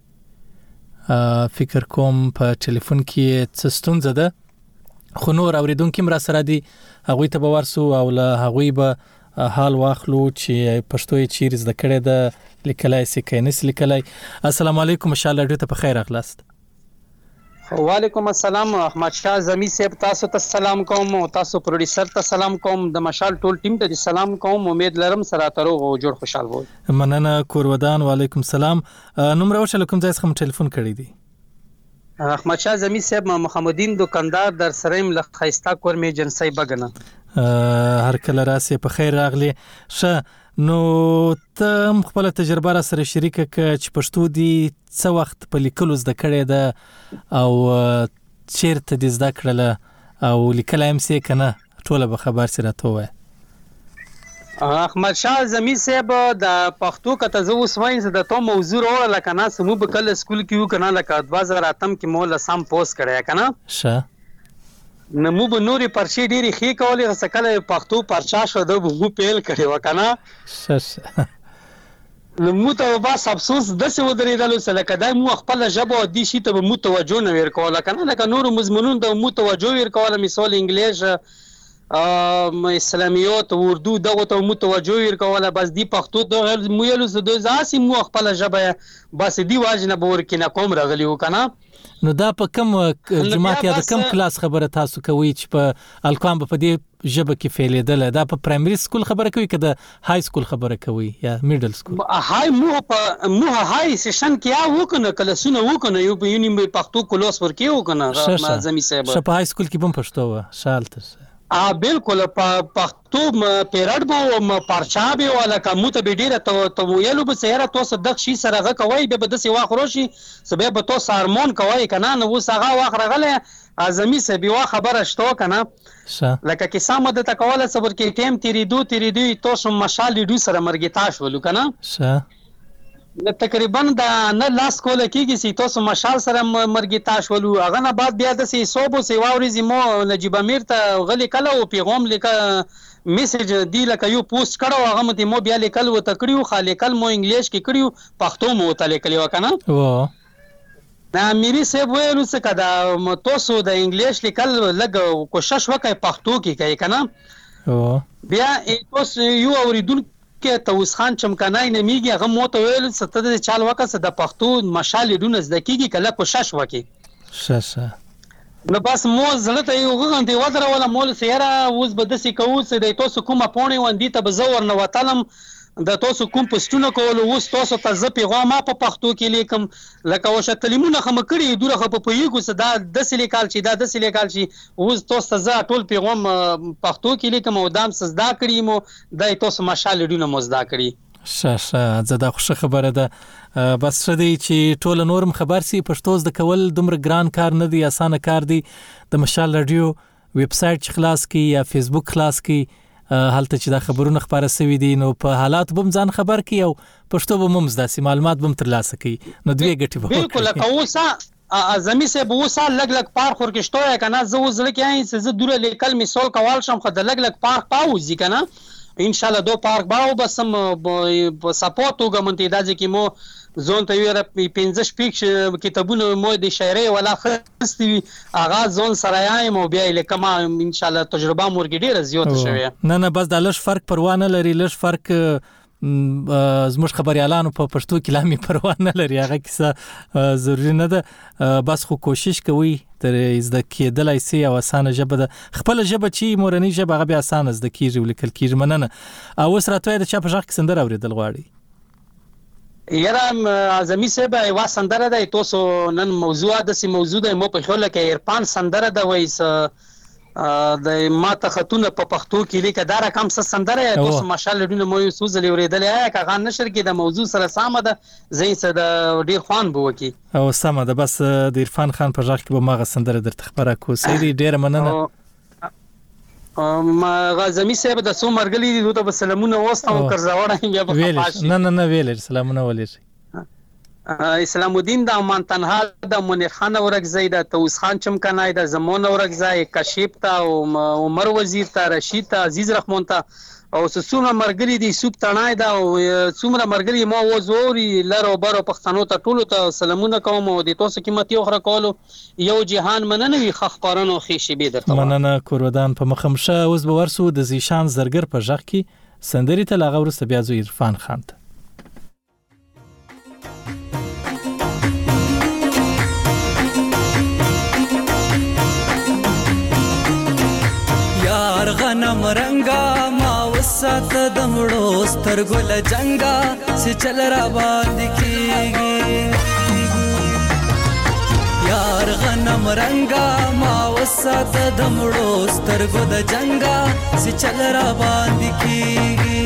فکر کوم په ټلیفون کې څه ستونزه ده خو نور اوریدونکو مرا سره دي هغه ته باورسو او له هغه به حال واخلو چې پښتو یې چیرې زده کړې ده لیکلای سي کینس لیکلای. السلام علیکم مشال رادیو ته په خیر اغلاست. وعلیکم السلام احمد شاه زمي صاحب تاسو ته سلام کوم او تاسو پروډوسر ته سلام کوم د مشال ټول ټیم ته سلام کوم امید لرم سره تر او جوړ خوشحال وو. مننه کورودان وعلیکم السلام. نوم راوښه کوم ځای څخه ټلیفون کړی دی؟ احمد شاه زمي صاحب محمدین دکاندار در سریم لخيستا کور می جنسي بغنه هر کله راسي په خیر راغلی. ښه نو ته خپل تجربه را سره شریک ک چې پښتو دی څو وخت په لیکلو زده کړې ده او چیرته دې زده کړله او لیکلای هم سي کنه ټول به خبر سره توه. احمد شاه زمي صاحب د پښتو کته زو وسوین د تو موضوع اور لکنه سمو بکل سکول کیو کنه لکه 2008 کې مولا سم پوسټ کړیا کنه ښه نمو به نوري پرشي ډيري خې کولې سکل پښتو پرچا شو د وو پیل کړي وکنه ښه نمو ته بس افسوس د څه ودرېدل سره کدا مو خپل ژبه او دي شي ته مو توجه نه ور کوله کنه لکه نور مضمونون د مو توجه ور کوله مثال انګلیش اسلامیات اردو دغه ته مو توجه ور کوله بس دی پښتو ته مو یلو زده ځاسي مو خپل ژبه بس دی واجنه بور کینه کوم راغلی وکنه. نو دا په کوم جماعت یا د کوم کلاس خبره تاسو کوي چې په الکوام په دې ژبه کې فعالیدل دا په پرایمري سکول خبره کوي که د های سکول خبره کوي یا میډل سکول؟ های مو های سیشن کې وکنه کلاسونه وکنه یو په یونی پښتو کلاس ورکی وکنه زمي صاحب په های سکول کې هم پښتو و شالته بالکل پښتو پیرډ بو پرچا به ولا کوم ته ډیره ته ویلو به سهره تو صدق شي سره غ کوي به د سی واخروشي سبب به تو سارمون کوي کنه نو سغه واخرغله اعظمي سبي وا خبره شتو کنه لکه کې سم د تکواله صبر کې ټیم تیری تو سم مشال دو سره مرګتاش ولو کنه تقریبا دا نه لاس کوله کېږي سي تاسو مشال سره مرګتاش ولو هغه نه بعد بیا د سی صوب سی واوري زمو نجيب امیر ته غلي کله او پیغام لیکه میسج دی لکه یو پوسټ کړو هغه مته مو بیا لیکل و تکړیو خالقل مو انګلیش کې کړیو پښتو مو ته لیکلی وکنه نا میری سه ویلو څه کدا تاسو د انګلیش لیکل لګ کوشش وکای پښتو کې کوي کنه بیا تاسو یو اوریدون کې توس خان چمکنای نمیږي هغه مو ته ویل ستته چال وکړه د پښتو مشال دونه زده کیږي کله کوشش وکړي شه نو بس مو زړه ته یو غوندې ودروله مول سیاره اوس به داسې کوو چې د تاسو کومه پوڼې وندې ته به زه ورنه وتلم د تاسو کوم پوسټونه کول اوس تاسو ته زه پیغام په پښتو کې لیکم لکه وشه کلمونه خم کړي دوره خو په یوګو څه دا د سلیکال چې دا د سلیکال چې اوس تاسو ته زه ټول پیغام پښتو کې لیکم او دام سزدا کړی مو د تاسو ماشال ډونه مزدا کړی شه زدا خوشی خبره ده بس شدی چې ټول نورم خبر سي پښتو د کول دومره ګران کار نه دی اسانه کار دی د مشال رادیو ویب سټ خلاص کی یا فیسبوک خلاص کی حالته چې دا خبرونه خبره سوي دي نو په حالات بم ځان خبر کی او پښتو به ممز داسې معلومات بم ترلاسه کی نو دوی ګټي به بالکل کوسه زمي سه بوسه لګ پار خور کې شتوې کنه زه وزل کې چې زه دوره لیکل مثال کول شم خو د لګ پار پاوزي کنه ان شاء الله دو پارک باو بسم سپورټ وګمنتي داځي کې مو زون ته یو 15 شپږ کتابونه مو د شاعري ولا خستي اغاز زون سرایای مو بیا لکما ان شاء الله تجربه مورګ ډیره زیاته شوی نه بس د لږ فرق پروانه لري لږ فرق زموږ خبريالانو په پښتو کې لامي پروانه لري هغه کیسه ضروری نه ده بس خو کوشش کوي تر زده کېدلای سي او اسانه ژبه ده خپل ژبه چې مورنۍ ژبه هغه به اسانه زده کیږي ولیکل کیږي مننه او اوس راته د چا په ځخ کې سندره اوریدل غواړي یرم اعظمي صاحب یو سندره ده تاسو نن موضوع د سي موضوع ده مو په خله کې عرفان سندره ده وایس د ماته خاتون په پښتو کې لیکه دا رقم سندره تاسو ماشاءالله ډونه مو سوزلې اوریدل هغه نشر کې د موضوع سره سم ده زین څه د ډیر خوان بو کی او سم ده بس د عرفان خان په ځخ کې به ماغه سندره درته خبره کو سيدي ډیر مننه ما غازمی صاحب د سو مرګلی دي ته سلامونه وستم کرزاوړم بیا په پاشي نه ویل سلامونه ولې اسلام الدین د امان تنها د منیر خان اورګزی د توس خان چمکنای د زمون اورګزی کشیپ تا او عمر وزیر تا رشید تا عزیز رحمان تا او سومره مرګلی دي سوب تنای دا او سومره مرګلی مو وزوري لارو بارو پښتنو ته ټولو ته سلامونه کوم او د تاسو قیمتي خبره کولو یو جهان مننوي خخپارانو خېشي به درته مننه کورودان په مخمشه اوس به ورسو د زیشان زرګر په ځخ کې سندري ته لاغه ورسته بیا زو عرفان خان ته غنم رنگا ما وسات دمړو سترګو لجنګا چې چل را باندې کیږي یار غنم رنگا ما وسات دمړو سترګو د جنګا چې چل را باندې کیږي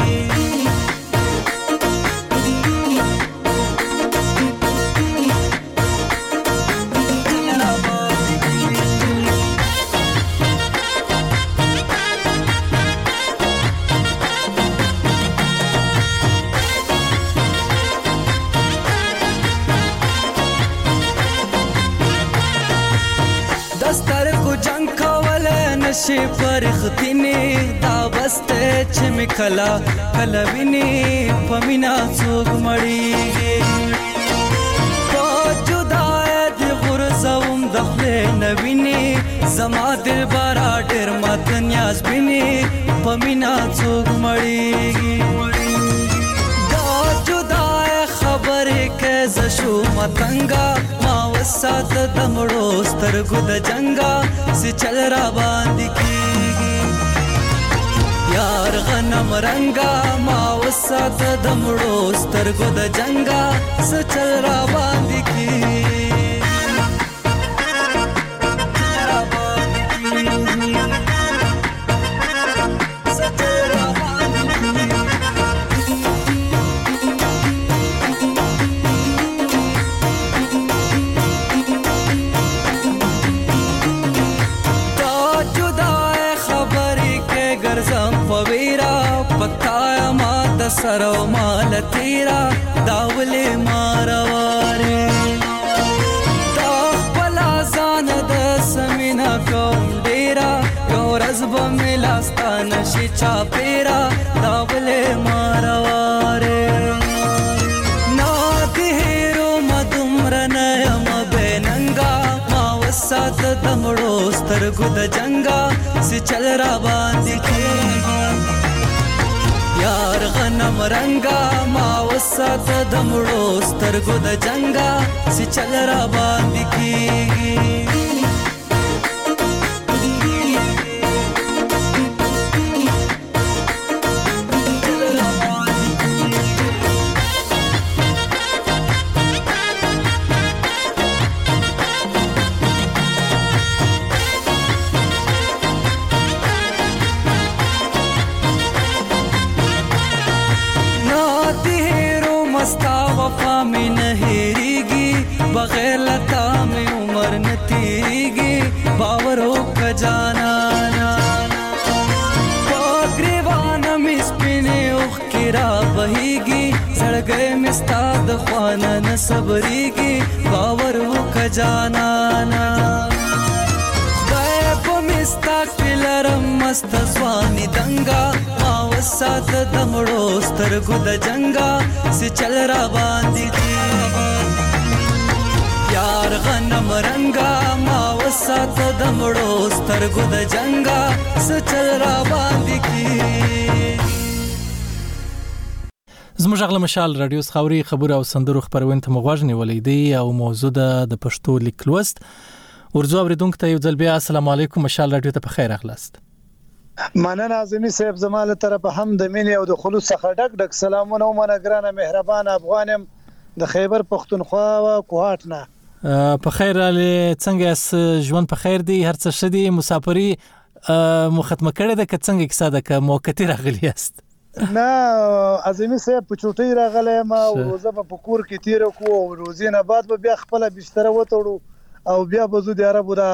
نشي پرختینی دا بسته چې مکلا کلوینی پمینا څوک مړیږي په جدای دی غرزوم دخله نوینی زما دل بارا ډیر مت نیاز بینی پمینا څوک مړیږي دا جدای خبره کې زشو متنګا ما وسات دمړو سترګو د جنگا سي چل را باندې کیږي یار غنم رنگا ما وسات دمړو سترګو د جنگا سي چل را باندې کیږي سرو مال تیرا داولې مارواره دا خپل ځان د سمینا کوم ډیرا یو ورځ به ملاستا نشي چا پیرا داولې مارواره نا دهرو مدمر نه مبننګا ما وسات دمړو سترګو د جنگا سي چل را باندې کیږي یار غنم رنگا ما وسات د مړو سترګو د جنگا چې چل را باندې کیږي बगैर लता में उम्र न तीरेगी बावर हो खजाना पागरेवाना मिस्पिने उख किरा बहेगी सड़गे मिस्ताद ख्वाना न सबरेगी बावर हो खजाना गायब मिस्ता किलरम मस्त स्वानी दंगा मावसात दमड़ो स्तर गुद जंगा से चल रा बांधी यार غنم رنگا ما وسات د مړو سترګو د جنگا سچل را باندې کی زموږ غل مشال رادیو خاوري خبر او سندرو خبرونه ته مغواژنې ولې دی او موضوع د پښتو لیکلوست ورځو اوریدونکو ته یو ځل بیا السلام علیکم مشال رادیو ته په خیر اخلاست مننه اعظمي صاحب زماله طرف هم د مینې او د خلوص څخه ډک سلامونه او منګرانه مهربان افغانم د خیبر پختونخوا او کوهاټ نه په خیر علي څنګه ژوند په خیر دی هر څه شدي مسافری مو ختمه کړې ده که څنګه کیسه ده که موقتی راغلی است نه اعظمي صاحب په چوټي راغلی ما او زه په کور کې تیر کو او روزینه بعد به بیا خپل بستر وټړو او بیا به زو د عربو د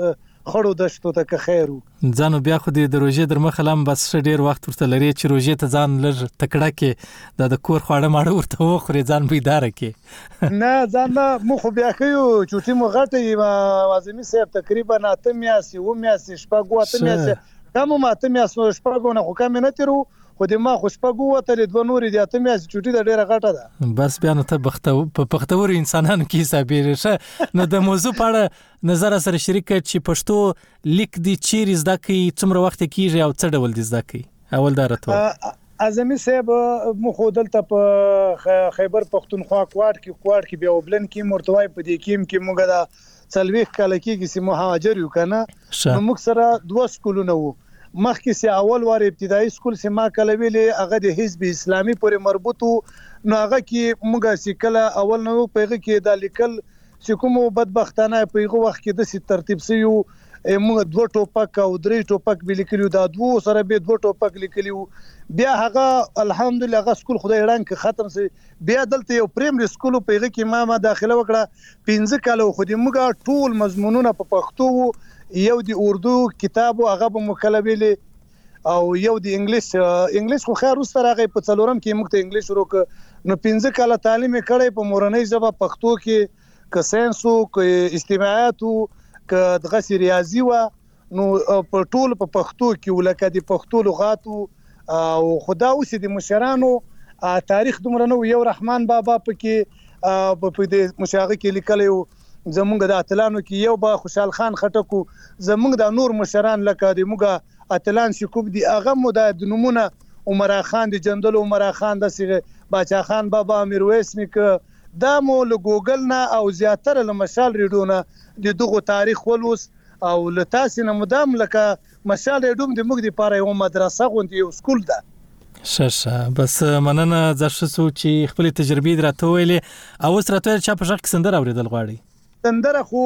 خړو دشتو ته که خیرو ځانو بیا خو د روزې در مخلم بس ډیر وخت ورته لري چې روزې ته ځان لږ تکړه کې د کور خواړه ماړه ورته وخوري ځان بيدار کې نه ځان مو خو بیا کوي چوټي مو غټي اعظمي صاحب تقریبا 8 میاسي و میاسي شپږو 8 میاسي کوم 8 میاسي شپږو نه خو کم نه تیرو خو د ما خوشپګو وته د نورې د اتمه چوټي د ډیره غټه ده بس بیا نو ته بختور انسانانو کې حسابې شه نو د موضوع په اړه نظر سره شریک چې پښتو لیک دي چیرې زده کی څومره وخت کیږي او څه ډول دي زده کی اول دا راته اعظمي صاحب مو خو دلته په خیبر پختونخوا کوټ کې بیا وبلن کې مرتوای په دې کې موږ دا څلويخ کال کېږي چې مهاجر یو کنه نو موږ سره دوه سکولونه وو مخکې سي اول وار ابتدایي سکول سي ما کله ویلې هغه د حزب اسلامي پورې مربوط نو هغه کې موږ سي کله اول نو پیغه کې د لیکل چې کوم بدبختانه پیغه وخت کې د سي ترتیب سي موږ دوه ټوپک او درې ټوپک به لیکلو دا دوه سره به دوه ټوپک لیکلو بیا هغه الحمدلله هغه سکول خدای رنګ ختم سي بیا دلته یو پریمری سکول پیغه کې ما داخله وکړه 15 کال خو دې موږ ټول مضمونونه په پښتو یو د اردو کتاب هغه په مکلبله او یو د انګلیش خو خیر وسره هغه په څلورم کې موږ ته انګلیش ورک نو 15 کال تعلیم کړی په مورنۍ ژبه پښتو کې ک ساينسو ک اجتماعاتو ک دغه ریاضي و نو په ټول په پښتو کې ولکه د پښتو لغاتو او خدا اوس د مشرانو تاریخ دومره نو یو رحمان بابا پکې په دې مشاغه کې لیکلو زمونږ د اتلانو کې یو با خوشحال خان خټکو زمونږ د نور مشران لکه د موږ اتلان شکوب دي هغه مو د نمونه عمر خان د جندل عمر خان د سیغه باچا خان بابا میرویس نیک دا مو له ګوګل نه او زیاتره له مشال ریډیو نه د دغه تاریخ ولوس او له تاسو نه مدام لکه مشال ریډیو د موږ د پاره یو مدرسه غونډه یو سکول ده شاشه بس مننه زړه سو چې خپل تجربې درته ویلې او سره ته چا په ځخ سندر اوریدل غواړي سندره خو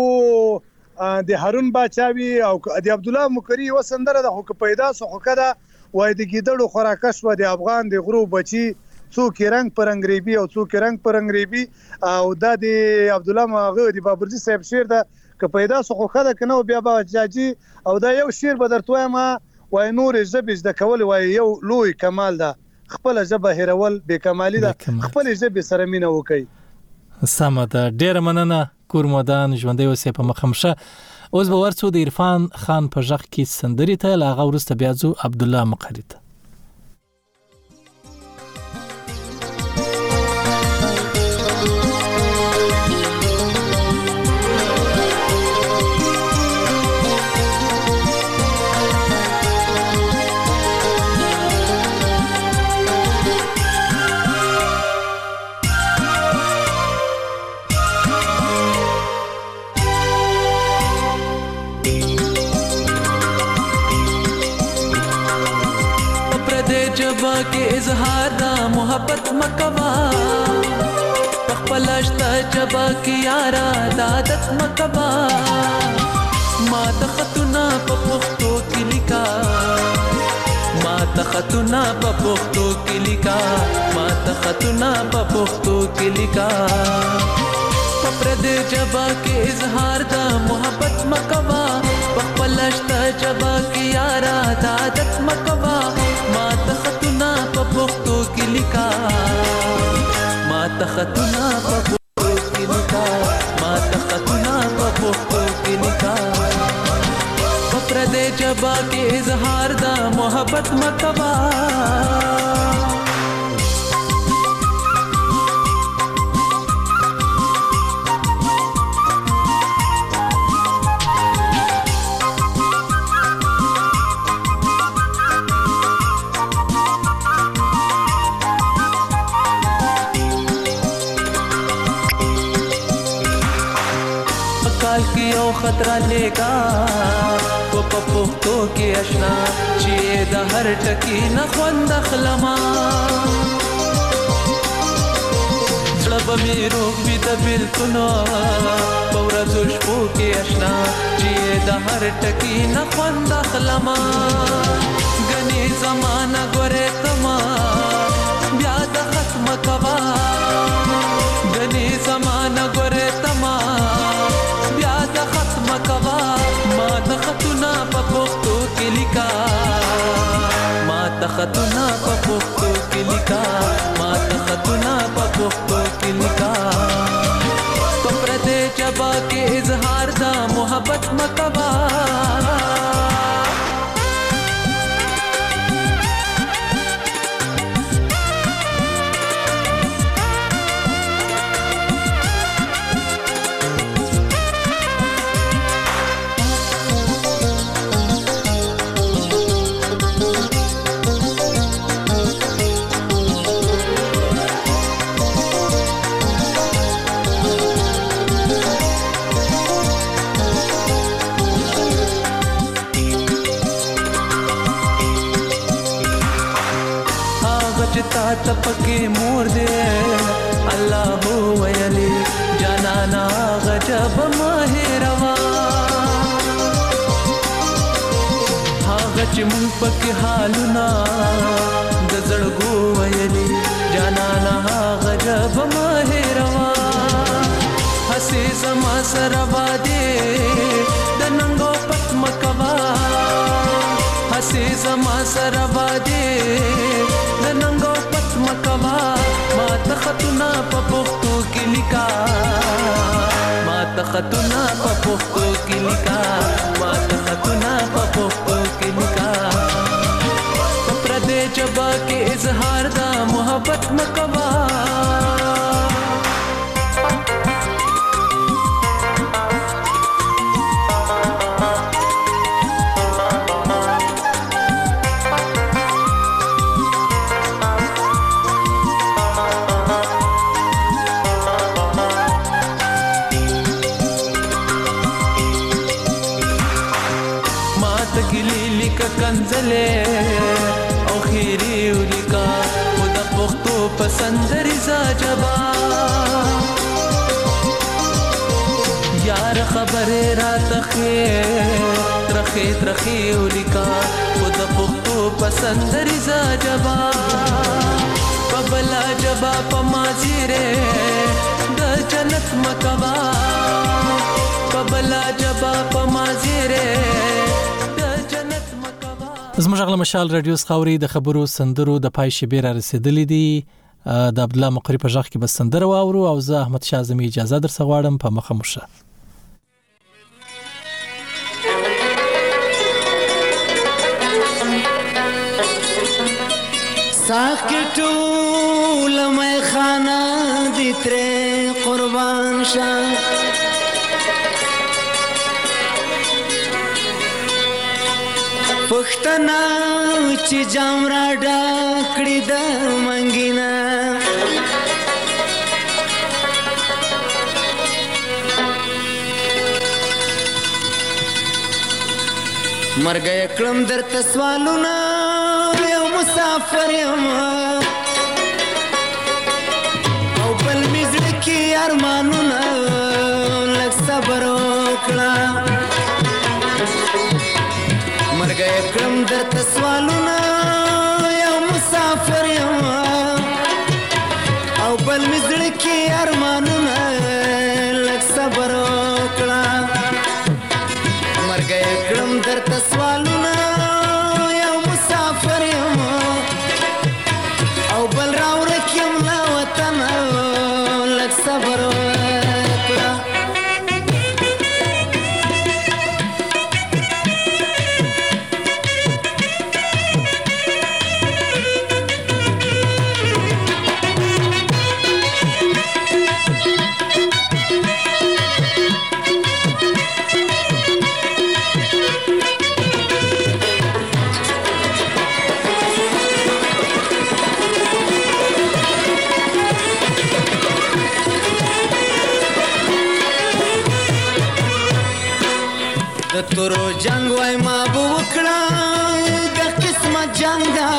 د هارون باچاوي او د عبد الله مکری و سندره د خو پیدا سو خو کده وای د ګیدړو خوراکش و د افغان د غرو بچي څوک رنگ پرنګریبي او څوک رنگ پرنګریبي او د عبد الله مغه د بابرجي صاحب شعر ده ک پیدا سو خو کده کنه بیا با جاجي او دا یو شعر بدرتوه ما وای نور زبز د کول وای یو لوی کمال ده خپل زبه هرول به کمالي ده خپل زبه سره مینه وکي سمه ده ډیر مننه کورمدان ژوندې اوسې په مخمشه اوس به ورڅو د عرفان خان په ځخ کې سندري ته لاغه ورسته بیا زو عبد الله مقری ته کې اظهار دا محبت مکوا خپلشتا جبا کې یارا د عادت مکوا ما ته خطونه په پښتو کې لیکا ما ته خطونه په پښتو کې لیکا ما ته خطونه په پښتو کې لیکا پر دې جبا کې اظهار دا محبت مکوا خپلشتا جبا کې یارا د عادت مکوا ما ته خطونه په پښتو کې لیکا ما ته خطونه په پښتو کې لیکا ما ته خطونه په پښتو کې لیکا پر دې جبا کې اظهار دا محبت مکوا خطرہ لےگا وہ پپختو کے اشنا چیئے دا ہر ٹکی نخوند اخلما سڑب میں روک بھی دا بلکنو پورا زشپو کے اشنا چیئے دا ہر ٹکی نخوند اخلما گنی زمانہ گورے تما بیاد ختم کوا گنی زمانہ گورے تما بیاد ختم کوا ما ته خطونه په پښتو کې لیکا ما ته خطونه په پښتو کې لیکا ما ته خطونه په پښتو کې لیکا پر دې جبا کې اظهار دا محبت مکوا تپکے مور دے اللہ ویلی جانانا غجب ماہروا هاغچ مون پک حالنا دزړګو ویلی جانانا غجب ماهروا حسی زما سروا دے دننګو پټ مکوا حسی زما سروا دے دننګو پټ مکوا ما تختنا په پښتو کې لیکا ما تختنا په پښتو کې لیکا ما تختنا په پښتو کې لیکا پر دې جبا کې اظهار دا محبت مکوا کنزله او خیری ولیکا خود پختو پسندری زاجبا یار خبر را تخی ترخی ولیکا خود پختو پسندری زاجبا پبلا جبا پمازیره د جنت مکوا پبلا جبا پمازیره زموږ غل مشال رادیو سخاوري د خبرو سندرو د پای شبیر رسیدلې دي د عبد الله مقری په ځخ کې بس سندره واورو او زه احمد شاه زمي اجازه در سغواړم په مخه مشه ساکټو لمه خانه دي تر قربان شه پښتنا چې جام را ډکړې د منګینا مرګ کړم درته سوالونه یو مسافر یم او بل مزړه کې ارمانونه لږ صبر وکړه مرګ یې کړم درته سوالونه یو مسافر یم او بل مزړه کې ارمانونه لږ صبر وکړه مرګ یې کړم درته سوالونه یو مسافر یم او بل راورک یم له وطنه لږ صبر وکړه د تورو جنگ وای ما به وکړه د قسمت جنگ ده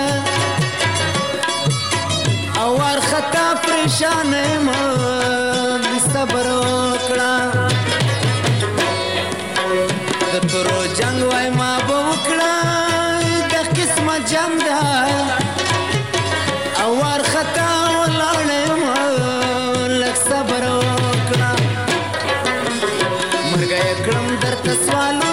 او وارخطا پریشان یم صبر وکړه د تورو جنگ وای ما به وکړه د قسمت جنگ ده او وارخطا ولاړ یم لږ صبر وکړه مرګ یې کړم درته سوالونه